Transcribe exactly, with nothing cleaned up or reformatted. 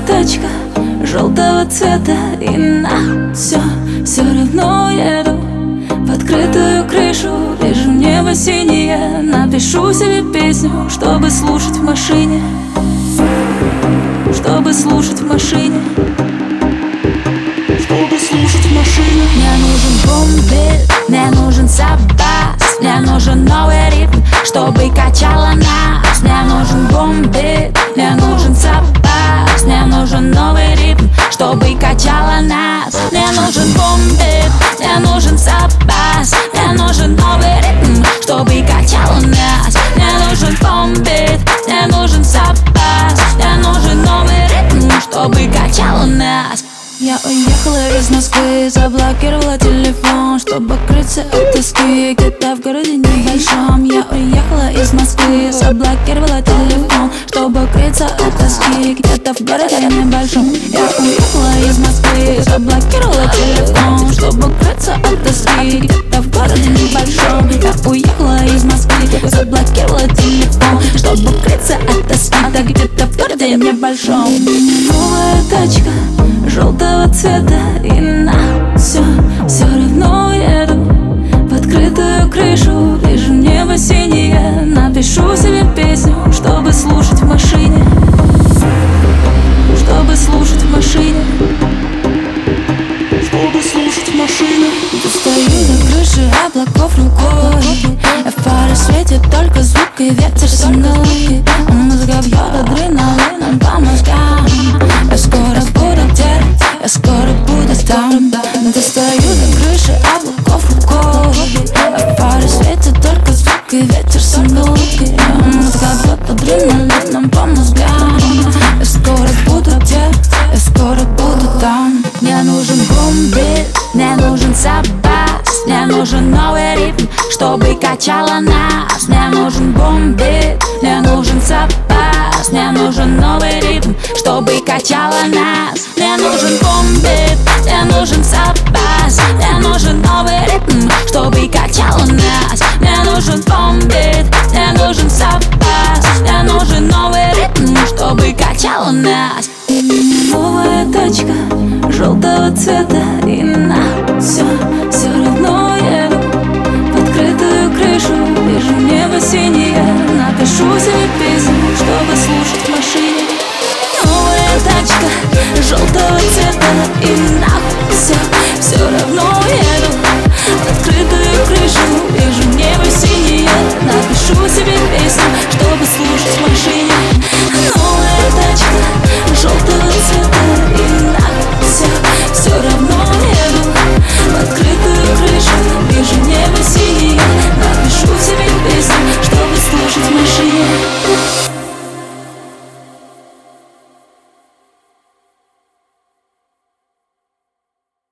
тачка желтого цвета, и на все, все равно еду в открытую крышу. Вижу небо синее, напишу себе песню, чтобы слушать в машине, чтобы слушать в машине, чтобы слушать в машине. Мне нужен бум-бит, мне нужен сабас, мне нужен новый ритм, чтобы качало нас. Мне нужен бум-бит, мне нужен сабас, мне нужен новый ритм, чтобы качало нас. Мне нужен бум-бит, мне нужен сабас, мне нужен новый ритм, чтобы качало нас. Мне нужен бум-бит, мне нужен сабас, мне нужен новый ритм, чтобы качало нас. Я уехала из Москвы, заблокировала телефон, чтобы крыться от тоски где-то в городе небольшом. Я уехала из Москвы, заблокировала телефон, чтобы крыться от тоски где-то в городе небольшом. Я уехала из Москвы, заблокировала телефон, чтобы крыться от тоски где-то в городе небольшом. Я уехала из Москвы, заблокировала телефон, чтобы крыться от тоски где-то в городе небольшом. Новая тачка желтого цвета, и на все, все равно еду в открытую крышу. Вижу небо синее, напишу себе песню, чтобы слушать в машине, чтобы слушать в машине, чтобы слушать в машине. Достаю до крыши облаков рукой, а в фары светит только звук и ветер со мной. Музыка бьет адреналином по мозгам. Я скоро буду где-то, я скоро буду там. Достаю до крыши облаков рукой, а в фары светит только звук и ветер со мной. Музыка бьет адреналином по мозгам. Я скоро буду где-то, я скоро буду там. Мне нужен бум-бит, мне нужен сабас, мне нужен новый ритм, чтобы качало нас. Мне нужен бум-бит, мне нужен сабас, мне нужен новый ритм, чтобы качало нас. Мне нужен бум-бит, мне нужен сабас, мне нужен новый ритм, чтобы качало нас. Мне нужен бум-бит, мне нужен сабас, мне нужен новый ритм, чтобы качало нас.